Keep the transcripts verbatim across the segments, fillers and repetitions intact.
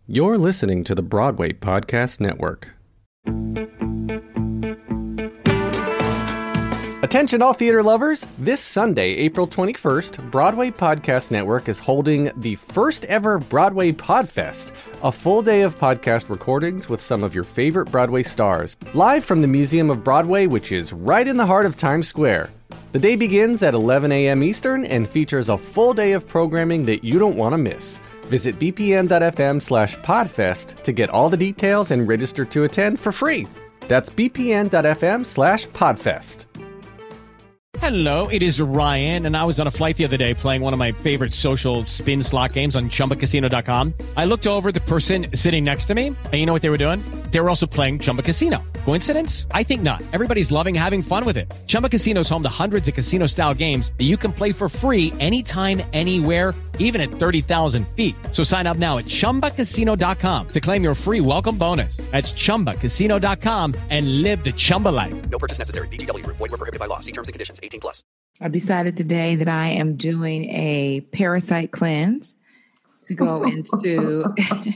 You're listening to the Broadway Podcast Network. Attention all theater lovers! This Sunday, April twenty-first, Broadway Podcast Network is holding the first ever Broadway Podfest, a full day of podcast recordings with some of your favorite Broadway stars, live from the Museum of Broadway, which is right in the heart of Times Square. The day begins at eleven a.m. Eastern and features a full day of programming that you don't want to miss. Visit bpn.fm slash podfest to get all the details and register to attend for free. That's bpn.fm slash podfest. Hello, it is Ryan, and I was on a flight the other day playing one of my favorite social spin slot games on chumba casino dot com. I looked over at the person sitting next to me, and you know what they were doing? They were also playing Chumba Casino. Coincidence? I think not. Everybody's loving having fun with it. Chumba Casino is home to hundreds of casino-style games that you can play for free anytime, anywhere, even at thirty thousand feet. So sign up now at chumba casino dot com to claim your free welcome bonus. That's chumba casino dot com and live the Chumba life. No purchase necessary. V G W. Void where prohibited by law. See terms and conditions. eighteen plus. I decided today that I am doing a parasite cleanse to go into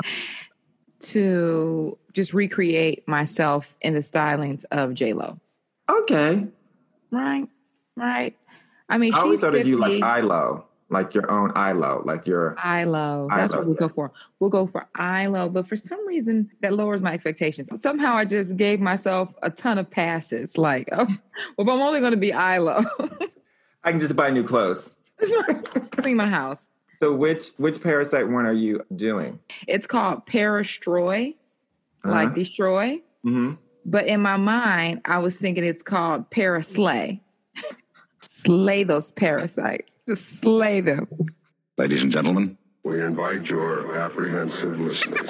to just recreate myself in the stylings of J-Lo. Okay. Right, right. I mean, I always she's thought of you fifty. like I-Lo, like your own I-Lo, like your I-Lo. That's I-Lo, what we'll yeah. go for. We'll go for I-Lo. But for some reason, that lowers my expectations. Somehow I just gave myself a ton of passes. Like, oh, well, I'm only going to be I-Lo. I can just buy new clothes. Clean my house. So which which parasite one are you doing? It's called Parastroy, Uh-huh. like destroy. Mm-hmm. But in my mind, I was thinking it's called Paraslay. Slay those parasites. Just slay them. Ladies and gentlemen, We invite your apprehensive listeners.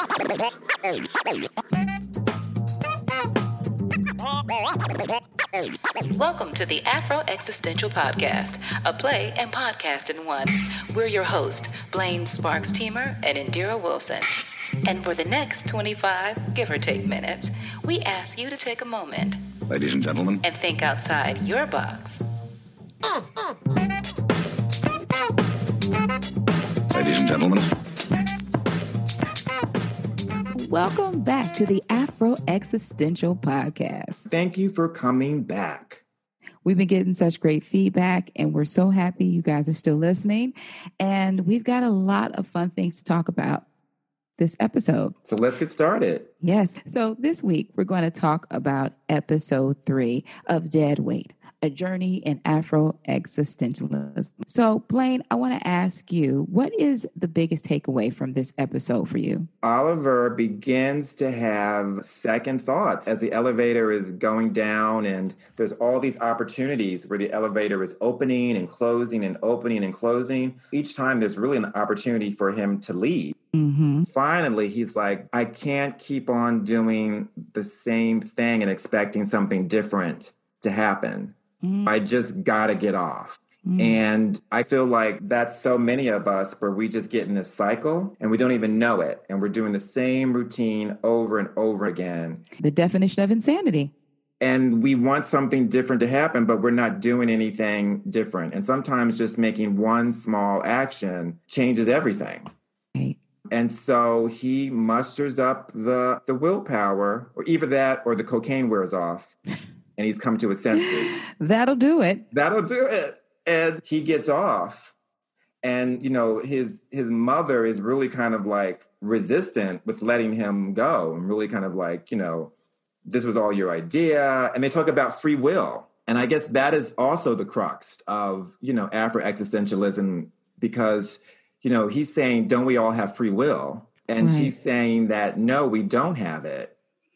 Welcome to the Afro Existential Podcast, a play and podcast in one. We're your host, Blaine Sparks Teamer and Indira Wilson. And for the next twenty-five, give or take minutes, we ask you to take a moment ladies and gentlemen, and think outside your box. ladies and gentlemen. Welcome back to the Afro Existential Podcast. Thank you for coming back. We've been getting such great feedback, and we're so happy you guys are still listening. And we've got a lot of fun things to talk about this episode. So let's get started. Yes. So this week, we're going to talk about episode three of Dead Weight, a journey in Afro existentialism. So, Blaine, I want to ask you, what is the biggest takeaway from this episode for you? Oliver begins to have second thoughts as the elevator is going down, and there's all these opportunities where the elevator is opening and closing and opening and closing. Each time there's really an opportunity for him to leave. Mm-hmm. Finally, he's like, I can't keep on doing the same thing and expecting something different to happen. Mm. I just gotta get off. Mm. And I feel like that's so many of us where we just get in this cycle and we don't even know it. And we're doing the same routine over and over again. The definition of insanity. And we want something different to happen, but we're not doing anything different. And sometimes just making one small action changes everything. Right. And so he musters up the, the willpower, or either that or the cocaine wears off. And he's come to his senses. That'll do it. That'll do it. And he gets off. And, you know, his his mother is really kind of like resistant with letting him go. And really kind of like, you know, this was all your idea. And they talk about free will. And I guess that is also the crux of, you know, Afro-existentialism. Because, you know, he's saying, don't we all have free will? And right. she's saying that, no, we don't have it.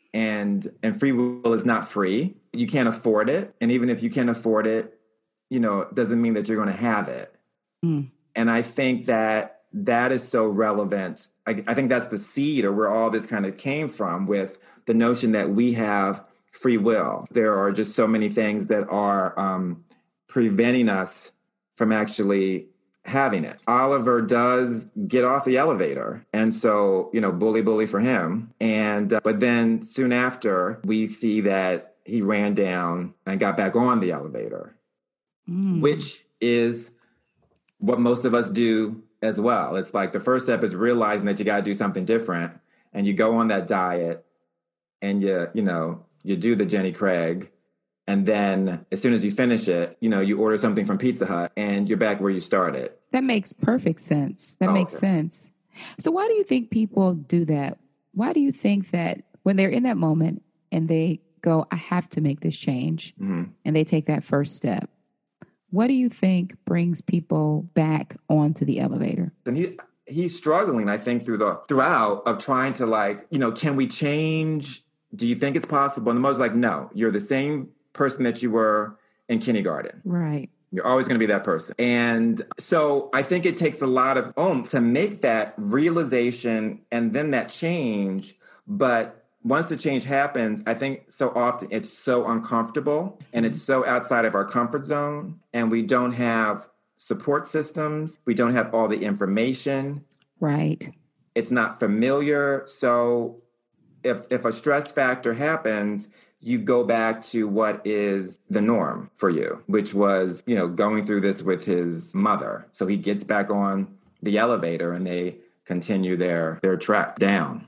And and free will is not free. You can't afford it. And even if you can afford it, you know, it doesn't mean that you're going to have it. Mm. And I think that that is so relevant. I, I think that's the seed or where all this kind of came from with the notion that we have free will. There are just so many things that are um, preventing us from actually having it. Oliver does get off the elevator. And so, you know, bully, bully for him. And, uh, but then soon after, we see that he ran down and got back on the elevator, mm. which is what most of us do as well. It's like the first step is realizing that you got to do something different, and you go on that diet, and you you know you do the Jenny Craig, and then as soon as you finish it, you know you order something from Pizza Hut, and you're back where you started. That makes perfect sense. That oh, makes okay. sense. So why do you think people do that? Why do you think that when they're in that moment and they go, I have to make this change, mm-hmm. and they take that first step, what do you think brings people back onto the elevator? And he he's struggling, I think, through the throughout of trying to, like, you know, can we change? Do you think it's possible? And the mother's like, no, you're the same person that you were in kindergarten. Right. You're always going to be that person. And so I think it takes a lot of oomph to make that realization and then that change. But once the change happens, I think so often it's so uncomfortable and it's so outside of our comfort zone, and we don't have support systems. We don't have all the information. Right. It's not familiar. So if if a stress factor happens, you go back to what is the norm for you, which was, you know, going through this with his mother. So he gets back on the elevator and they continue their, their trek down.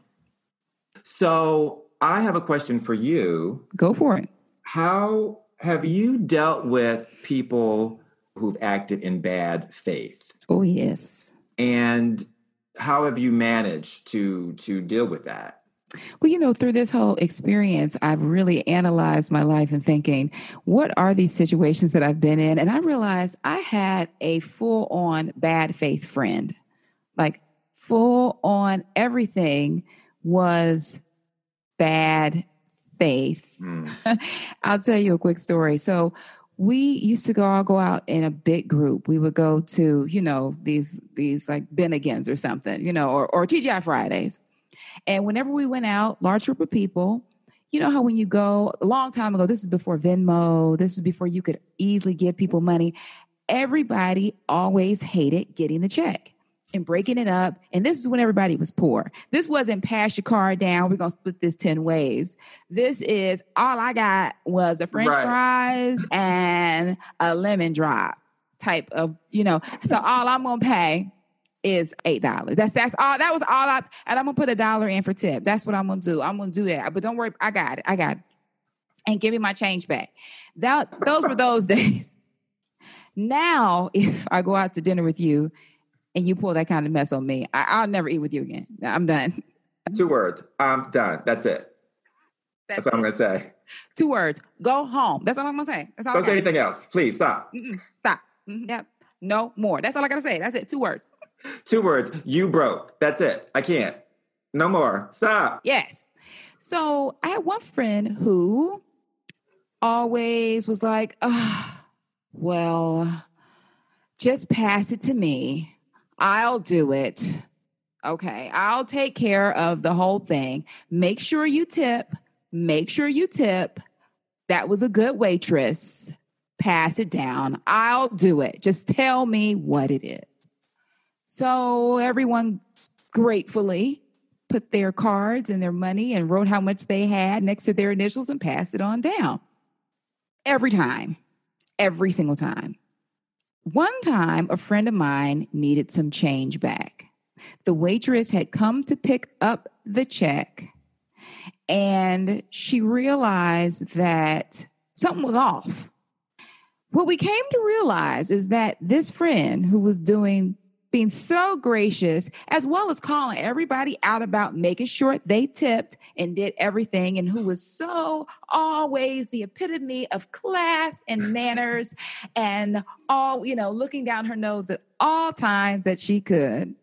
So I have a question for you. Go for it. How have you dealt with people who've acted in bad faith? Oh, yes. And how have you managed to to deal with that? Well, you know, through this whole experience, I've really analyzed my life and thinking, what are these situations that I've been in? And I realized I had a full on bad faith friend, like full on everything was bad faith. Mm. I'll tell you a quick story. So we used to go, all go out in a big group. We would go to, you know, these, these like Bennigan's or something, you know, or, or T G I Fridays. And whenever we went out, large group of people, you know how when you go a long time ago, this is before Venmo, this is before you could easily give people money. Everybody always hated getting the check and breaking it up. And this is when everybody was poor. This wasn't pass your card down, we're going to split this ten ways. This is all I got was a French right. fries and a lemon drop type of, you know, so all I'm going to pay is eight dollars. That's that's all. That was all I, and I'm gonna put a dollar in for tip. That's what I'm gonna do. I'm gonna do that. But don't worry, I got it. I got it. And give me my change back. That those were those days. Now, if I go out to dinner with you and you pull that kind of mess on me, I, I'll never eat with you again. I'm done. Two words. I'm done. That's it. That's, That's what it. I'm gonna say. Two words. Go home. That's all I'm gonna say. That's all. Don't say anything else. Please stop. Mm-mm. Stop. Mm-hmm. Yep. No more. That's all I gotta say. That's it. Two words. Two words. You broke. That's it. I can't. No more. Stop. Yes. So I had one friend who always was like, oh, well, just pass it to me. I'll do it. Okay. I'll take care of the whole thing. Make sure you tip. Make sure you tip. That was a good waitress. Pass it down. I'll do it. Just tell me what it is. So everyone gratefully put their cards and their money and wrote how much they had next to their initials and passed it on down. Every time, every single time. One time, a friend of mine needed some change back. The waitress had come to pick up the check, and she realized that something was off. What we came to realize is that this friend who was doing being so gracious, as well as calling everybody out about making sure they tipped and did everything, and who was so always the epitome of class and manners and all, you know, looking down her nose at all times that she could,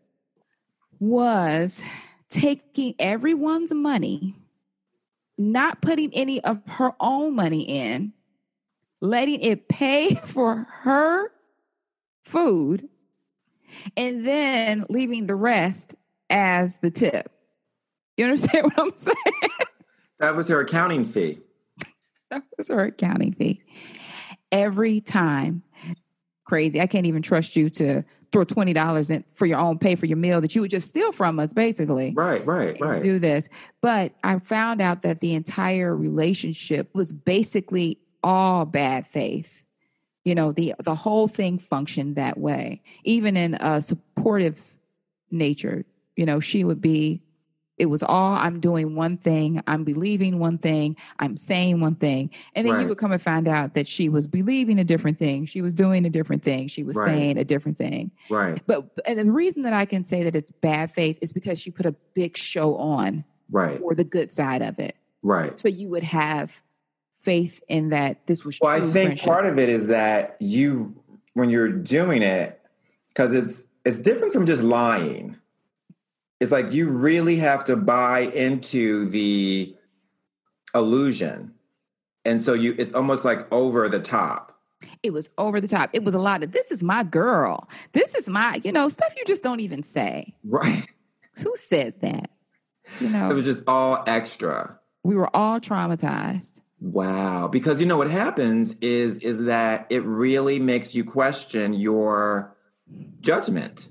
was taking everyone's money, not putting any of her own money in, letting it pay for her food, and then leaving the rest as the tip. You understand what I'm saying? That was her accounting fee. That was her accounting fee. Every time. Crazy. I can't even trust you to throw twenty dollars in for your own pay for your meal that you would just steal from us, basically. Right, right, right. Do this. But I found out that the entire relationship was basically all bad faith. You know, the the whole thing functioned that way. Even in a supportive nature, you know, she would be, it was all, I'm doing one thing, I'm believing one thing, I'm saying one thing. And then Right. you would come and find out that she was believing a different thing. She was doing a different thing. She was Right. saying a different thing. Right. But and the reason that I can say that it's bad faith is because she put a big show on Right. for the good side of it. Right. So you would have faith in that this was true. Well, I think friendship. part of it is that you, when you're doing it, because it's it's different from just lying. It's like you really have to buy into the illusion, and so you it's almost like over the top. It was over the top. It was a lot of, this is my girl. This is my, you know, stuff you just don't even say. Right. Who says that? You know, It was just all extra. we were all traumatized. Wow. Because you know what happens is is that it really makes you question your judgment.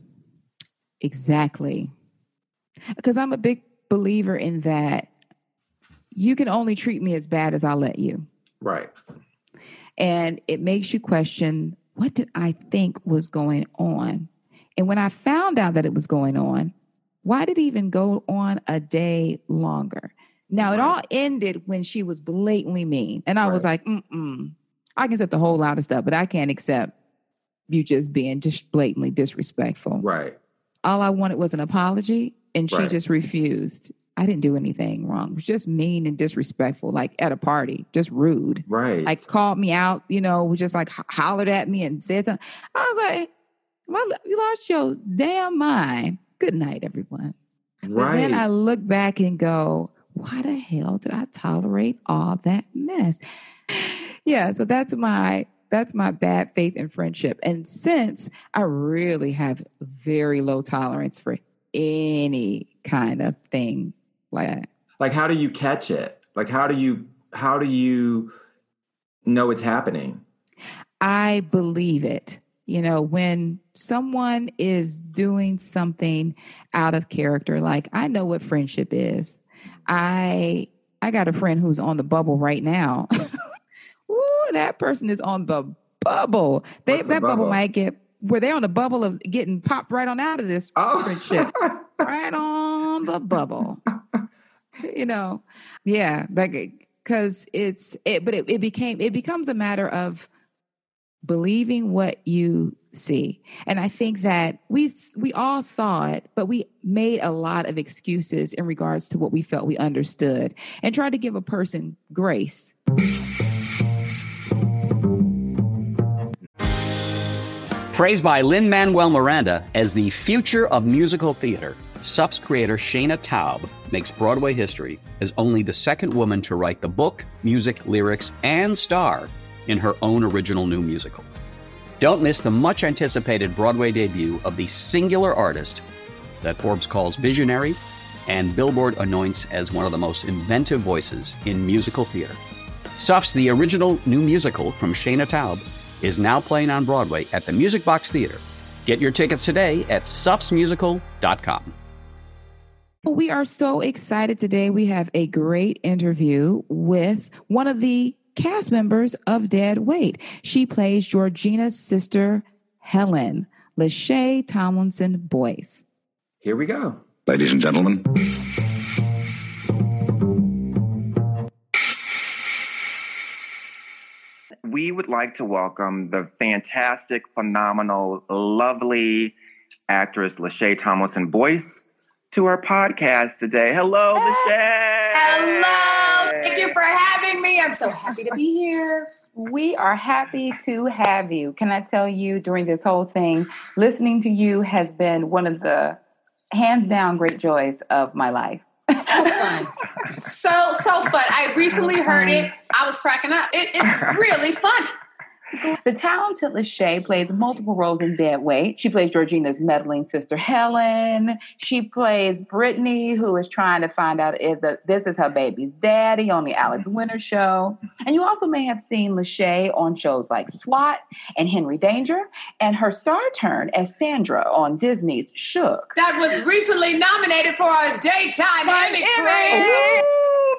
Exactly. Because I'm a big believer in that you can only treat me as bad as I'll let you. Right. And it makes you question, what did I think was going on? And when I found out that it was going on, why did it even go on a day longer? Now, it all ended when she was blatantly mean. And I was like, mm-mm. I can accept a whole lot of stuff, but I can't accept you just being just blatantly disrespectful. Right. All I wanted was an apology, and she Right. just refused. I didn't do anything wrong. It was just mean and disrespectful, like at a party, just rude. Right. Like called me out, you know, just like ho- hollered at me and said something. I was like, well, you lost your damn mind. Good night, everyone. But Right. then I look back and go, why the hell did I tolerate all that mess? Yeah, so that's my that's my bad faith in friendship. And since I really have very low tolerance for any kind of thing like that. Like, how do you catch it? Like, how do you how do you know it's happening? I believe it. You know, when someone is doing something out of character, like I know what friendship is. I I got a friend who's on the bubble right now. Ooh, that person is on the bubble. They What's the that bubble? bubble? might get where they're on the bubble of getting popped right on out of this Oh. friendship. Right on the bubble. You know, yeah, like because it's it, but it, it became it becomes a matter of believing what you see. And I think that we we all saw it, but we made a lot of excuses in regards to what we felt we understood and tried to give a person grace. Praised by Lin-Manuel Miranda as the future of musical theater, S U F's creator Shayna Taub makes Broadway history as only the second woman to write the book, music, lyrics, and star in her own original new musical. Don't miss the much-anticipated Broadway debut of the singular artist that Forbes calls visionary and Billboard anoints as one of the most inventive voices in musical theater. S U F's The Original New Musical from Shayna Taub is now playing on Broadway at the Music Box Theater. Get your tickets today at sufs musical dot com. We are so excited today. We have a great interview with one of the cast members of Dead Weight. She plays Georgina's sister, Helen, Lachey Tomlinson Boyce. Here we go. Ladies and gentlemen. We would like to welcome the fantastic, phenomenal, lovely actress Lachey Tomlinson Boyce to our podcast today. Hello, Lachey. Hello. Thank you for having me. I'm so happy to be here. We are happy to have you. Can I tell you, during this whole thing, listening to you has been one of the hands down great joys of my life. So fun. So, so fun. I recently heard it. I was cracking up. It, it's really funny. The talented Lachey plays multiple roles in Dead Weight. She plays Georgina's meddling sister, Helen. She plays Brittany, who is trying to find out if the, this is her baby's daddy on the Alex Winter Show. And you also may have seen Lachey on shows like SWAT and Henry Danger, and her star turn as Sandra on Disney's Shook. That was recently nominated for a Daytime Emmy.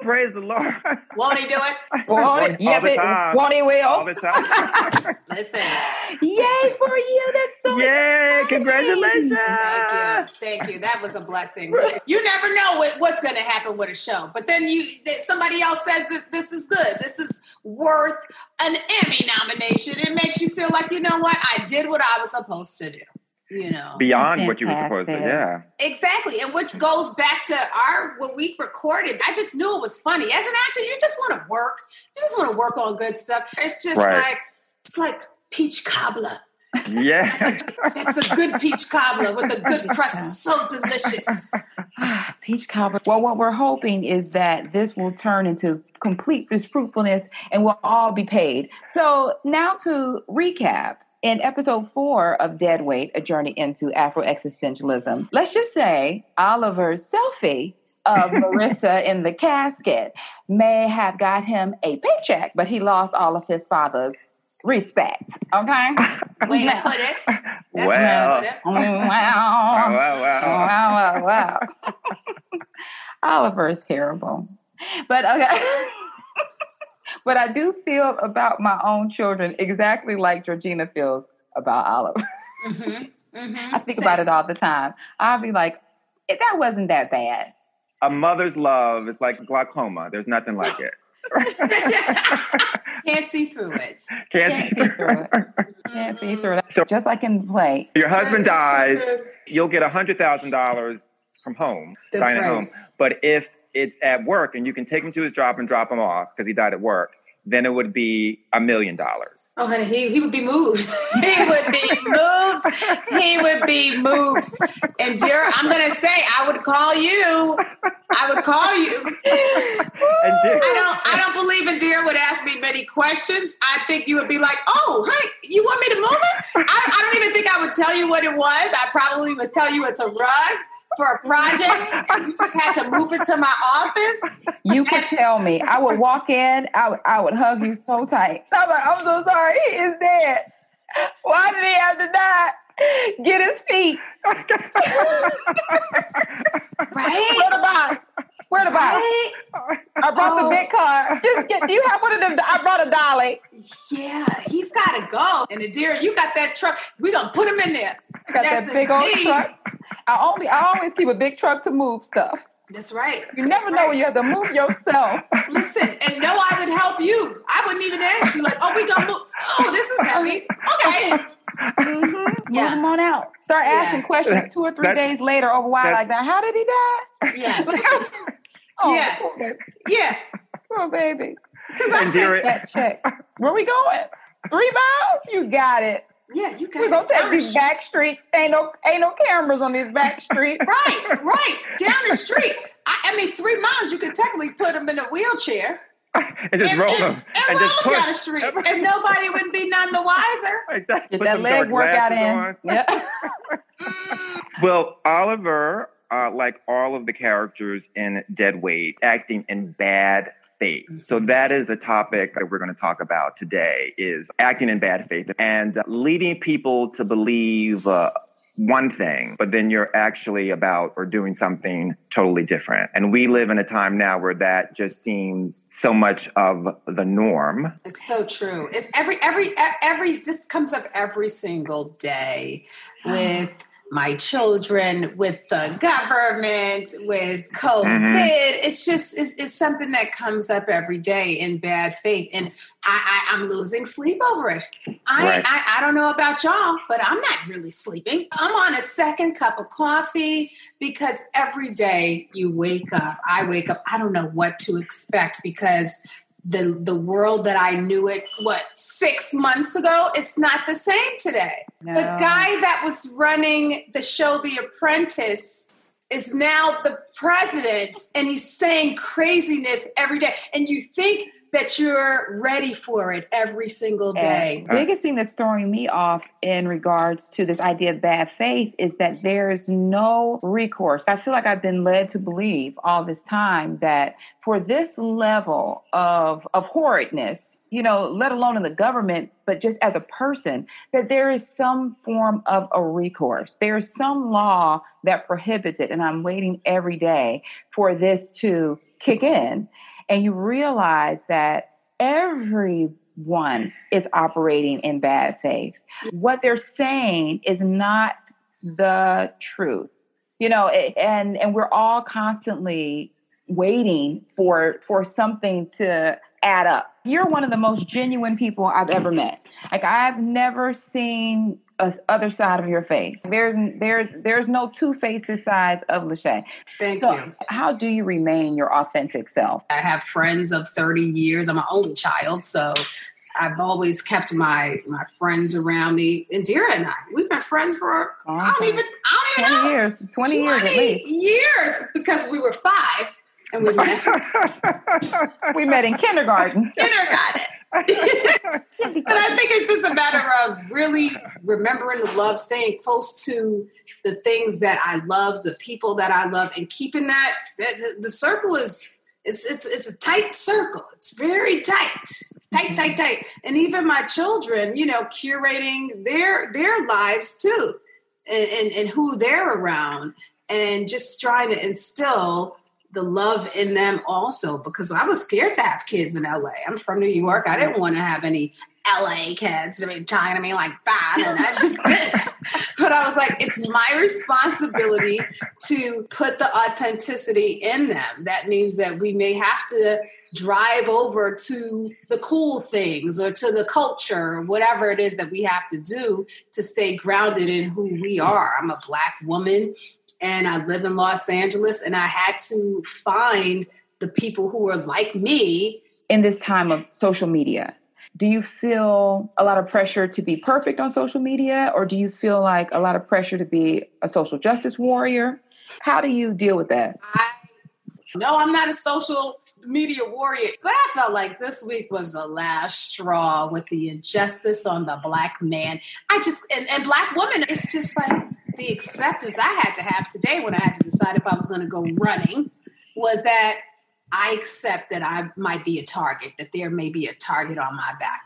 praise the Lord. Won't he do it? Won't he? All Yes, the it, time. won't he will? All the time. Listen. Yay for you. That's so Yay, exciting. congratulations. Thank you. Thank you. That was a blessing. You never know what, what's going to happen with a show. But then you somebody else says that this is good. This is worth an Emmy nomination. It makes you feel like, you know what? I did what I was supposed to do. You know, Beyond what you were supposed to, yeah. Exactly. And which goes back to our, what we recorded. I just knew it was funny. As an actor, you just want to work. You just want to work on good stuff. It's just Right. like, it's like peach cobbler. Yeah. That's a good peach cobbler with a good crust. It's so delicious. Peach cobbler. Well, what we're hoping is that this will turn into complete fruitfulness and we'll all be paid. So now to recap. In episode four of Dead Weight, A Journey into Afro-Existentialism, let's just say Oliver's selfie of Marissa in the casket may have got him a paycheck, but he lost all of his father's respect. Okay? Way to put it. That's Well. way to put it. Oh, wow. Wow, wow. Wow, wow, wow. Oliver is terrible. But okay. But I do feel about my own children exactly like Georgina feels about Oliver. Mm-hmm, mm-hmm. I think Same. about it all the time. I'll be like, "Eh, that wasn't that bad. A mother's love is like glaucoma. There's nothing like it. Can't see through it. Can't Can't see see through through it. Can't see through it. So- Just like in the play. Your husband dies, you'll get one hundred thousand dollars from home, That's dying at right. home. But if it's at work and you can take him to his job and drop him off because he died at work, then it would be a million dollars. Oh, honey, he, he would be moved. He would be moved. He would be moved. And dear, I'm going to say, I would call you. I would call you. And dear, I don't I don't believe in dear would ask me many questions. I think you would be like, oh, honey, you want me to move it? I, I don't even think I would tell you what it was. I probably would tell you it's a rug for a project. And you just had to move it to my office. You could tell me. I would walk in. I would, I would hug you so tight. I'm like, I'm so sorry. He is dead. Why did he have to die? Get his feet. Right? Where the box? Where the box? Right? I brought Oh. the big car. Just get. Do you have one of them? I brought a dolly. Yeah, he's got to go. And the dear, you got that truck. We're going to put him in there. I got Yes, that big old indeed. truck. I only. I always keep a big truck to move stuff. That's right. You That's never know right. when you have to move yourself. Listen, and no, I would help you. I wouldn't even ask you, like, oh, we gonna move. Oh, this is heavy. Okay. Mm-hmm. Yeah. Move him on out. Start asking Yeah. questions two or three That's- days later over why that's- like that. How did he die? Yeah. Like, oh, Yeah. poor baby. Yeah. Poor baby. Because I And said, dear, That check. Where we going? Three miles? You got it. yeah, you got We're gonna it. Down take the these street. back streets. Ain't no ain't no cameras on these back streets. Right, right. Down the street. I, I mean, three miles, you could technically put him in a wheelchair. and just and, roll and, him. and And roll just him down the push. street. And nobody would be none the wiser. Exactly. Get Put that some leg dark workout glasses in. on. Yeah. Well, Oliver, uh, like all of the characters in Dead Weight, acting in bad faith. So that is the topic that we're going to talk about today, is acting in bad faith and uh, leading people to believe uh, one thing, but then you're actually about or doing something totally different. And we live in a time now where that just seems so much of the norm. It's so true. It's every, every, every, this comes up every single day with my children, with the government, with COVID. Mhm. It's just, it's, it's something that comes up every day in bad faith. And I, I, I'm losing sleep over it. I, Right. I, I don't know about y'all, but I'm not really sleeping. I'm on a second cup of coffee because every day you wake up, I wake up, I don't know what to expect because the the world that I knew it, what, six months ago, it's not the same today. No. The guy that was running the show The Apprentice is now the president, and he's saying craziness every day. And you think that you're ready for it every single day. The biggest thing that's throwing me off in regards to this idea of bad faith is that there is no recourse. I feel like I've been led to believe all this time that for this level of, of horridness, you know, let alone in the government, but just as a person, that there is some form of a recourse. There is some law that prohibits it. And I'm waiting every day for this to kick in. and you realize that everyone is operating in bad faith. What they're saying is not the truth, you know, and, and we're all constantly waiting for, for something to add up. You're one of the most genuine people I've ever met. Like, I've never seen a other side of your face. There's there's there's no two-faced sides of Lachey. Thank so you. How do you remain your authentic self? I have friends of thirty years. I'm an only child, so I've always kept my my friends around me. Indira and I, we've been friends for oh, I don't even I don't even twenty know years, twenty, twenty years at least. Years, because we were five and we met. we met in kindergarten. Kindergarten. But I think it's just a matter of really remembering to love, staying close to the things that I love, the people that I love, and keeping that, that the, the circle is it's it's it's a tight circle. It's very tight. It's tight, tight, tight. And even my children, you know, curating their their lives too, and, and, and who they're around, and just trying to instill the love in them also, because I was scared to have kids in L A. I'm from New York. I didn't want to have any L A kids. I mean, talking to me like that, and I just didn't. But I was like, it's my responsibility to put the authenticity in them. That means that we may have to drive over to the cool things or to the culture, or whatever it is that we have to do to stay grounded in who we are. I'm a Black woman, and I live in Los Angeles, and I had to find the people who are like me. In this time of social media, do you feel a lot of pressure to be perfect on social media, or do you feel like a lot of pressure to be a social justice warrior? How do you deal with that? I, no, I'm not a social media warrior, but I felt like this week was the last straw with the injustice on the Black man. I just, and, and Black woman, it's just like, the acceptance I had to have today when I had to decide if I was going to go running was that I accept that I might be a target, that there may be a target on my back.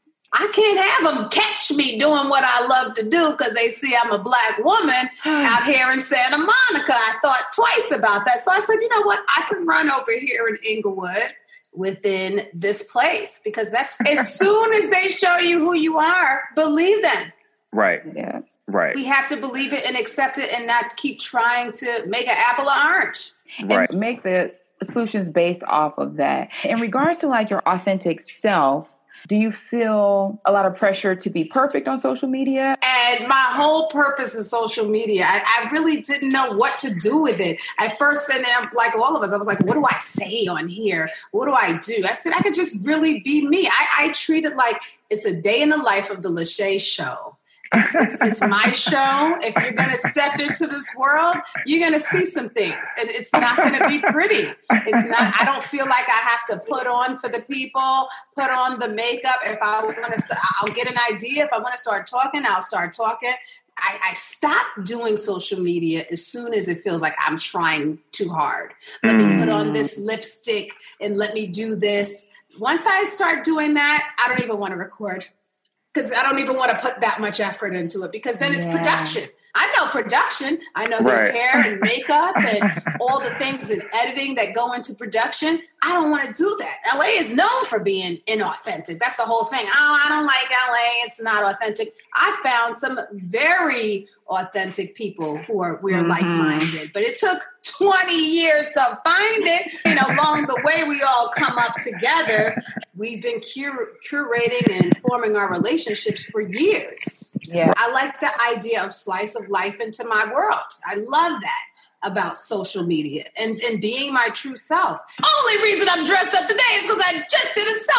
I can't have them catch me doing what I love to do because they see I'm a Black woman out here in Santa Monica. I thought twice about that. So I said, you know what? I can run over here in Inglewood within this place, because that's as soon as they show you who you are, believe them. Right. Yeah. Right. We have to believe it and accept it and not keep trying to make an apple an orange. Right. And make the solutions based off of that. In regards to like your authentic self, do you feel a lot of pressure to be perfect on social media? And my whole purpose in social media, I, I really didn't know what to do with it. At first, and like all of us, I was like, what do I say on here? What do I do? I said, I could just really be me. I, I treat it like it's a day in the life of the Lachey Show. It's, it's, it's my show. If you're going to step into this world, you're going to see some things, and it's not going to be pretty. It's not. I don't feel like I have to put on for the people, put on the makeup. If I want to, st- I'll get an idea. If I want to start talking, I'll start talking. I, I stop doing social media as soon as it feels like I'm trying too hard. Let mm. me put on this lipstick and let me do this. Once I start doing that, I don't even want to record. Because I don't even want to put that much effort into it, because then it's yeah. production. I know production. I know there's right. hair and makeup and all the things in editing that go into production. I don't want to do that. L A is known for being inauthentic. That's the whole thing. Oh, I don't like L A. It's not authentic. I found some very authentic people who are we're mm-hmm. like-minded, but it took twenty years to find it. And along the way, we all come up together. We've been cur- curating and forming our relationships for years. Yeah, so I like the idea of slice of life into my world. I love that about social media and, and being my true self. Only reason I'm dressed up today is because I just did a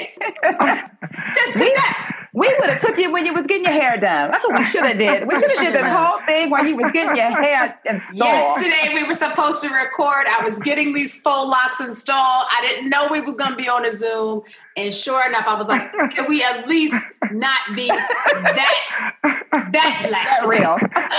self-tape. Just did that. We would have took you when you was getting your hair done. That's what we should have did. We should have did the whole thing while you was getting your hair installed. Yesterday we were supposed to record. I was getting these faux locks installed. I didn't know we was going to be on a Zoom. And sure enough, I was like, can we at least not be that, that black? That real.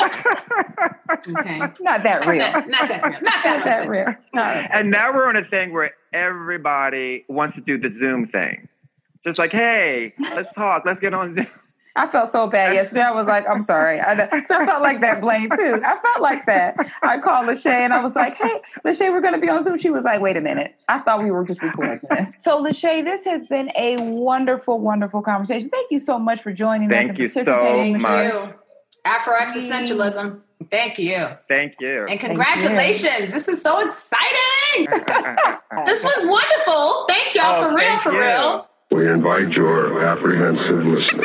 Okay. Not that real. Not, not that real. Not that, not that real. No. And now we're on a thing where everybody wants to do the Zoom thing. Just like, hey, let's talk. Let's get on Zoom. I felt so bad yesterday. I was like, I'm sorry. I, I felt like that, Blaine, too. I felt like that. I called Lachey and I was like, hey, Lachey, we're going to be on Zoom. She was like, wait a minute. I thought we were just recording this. So, Lachey, this has been a wonderful, wonderful conversation. Thank you so much for joining Thank us. You so Thank much. you. Afro-existentialism. Thank you. Thank you. And congratulations. You. This is so exciting. This was wonderful. Thank y'all oh, for real, for you. real. We invite your apprehensive listeners.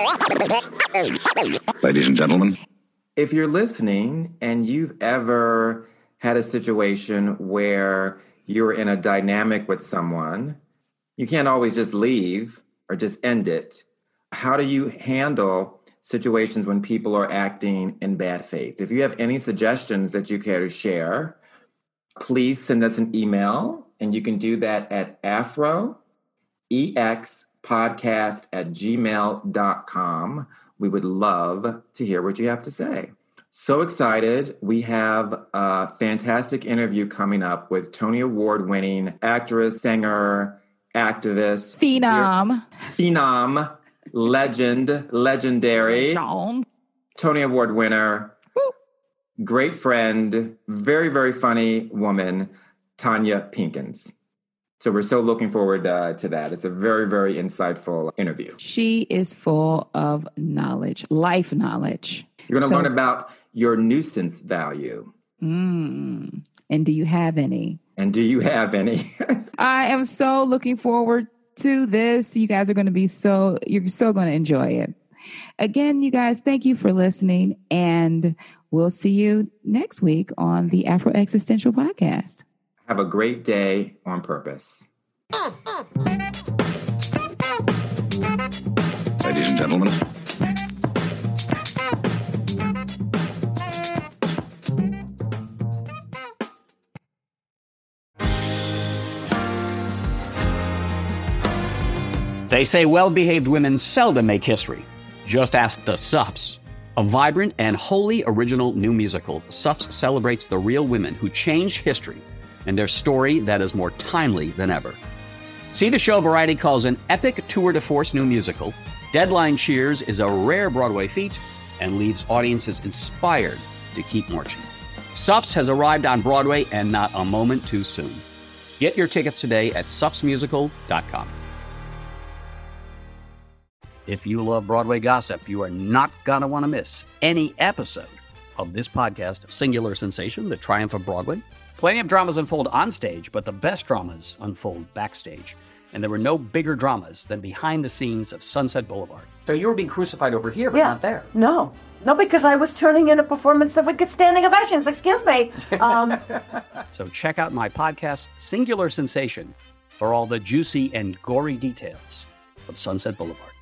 Ladies and gentlemen. If you're listening and you've ever had a situation where you're in a dynamic with someone, you can't always just leave or just end it. How do you handle situations when people are acting in bad faith? If you have any suggestions that you care to share, please send us an email, and you can do that at afro expodcast at gmail dot com. We would love to hear what you have to say. So excited. We have a fantastic interview coming up with Tony Award-winning actress, singer, activist. Phenom. Phenom. Legend. Legendary. John. Tony Award winner. Woo. Great friend. Very, very funny woman. Tonya Pinkins. So we're so looking forward uh, to that. It's a very, very insightful interview. She is full of knowledge, life knowledge. You're going to so, learn about your nuisance value. Mm, and do you have any? And do you have any? I am so looking forward to this. You guys are going to be so, you're so going to enjoy it. Again, you guys, thank you for listening. And we'll see you next week on the Afro Existential Podcast. Have a great day on purpose. Ladies and gentlemen. They say well-behaved women seldom make history. Just ask the Sups. A vibrant and wholly original new musical, Sups celebrates the real women who changed history and their story that is more timely than ever. See the show Variety calls an epic tour de force new musical. Deadline cheers is a rare Broadway feat and leaves audiences inspired to keep marching. Sups has arrived on Broadway and not a moment too soon. Get your tickets today at sups musical dot com. If you love Broadway gossip, you are not going to want to miss any episode of this podcast, Singular Sensation, The Triumph of Broadway. Plenty of dramas unfold on stage, but the best dramas unfold backstage. And there were no bigger dramas than behind the scenes of Sunset Boulevard. So you were being crucified over here, but yeah. not there. No. No, because I was turning in a performance that would get standing ovations. Excuse me. Um, so check out my podcast, Singular Sensation, for all the juicy and gory details of Sunset Boulevard.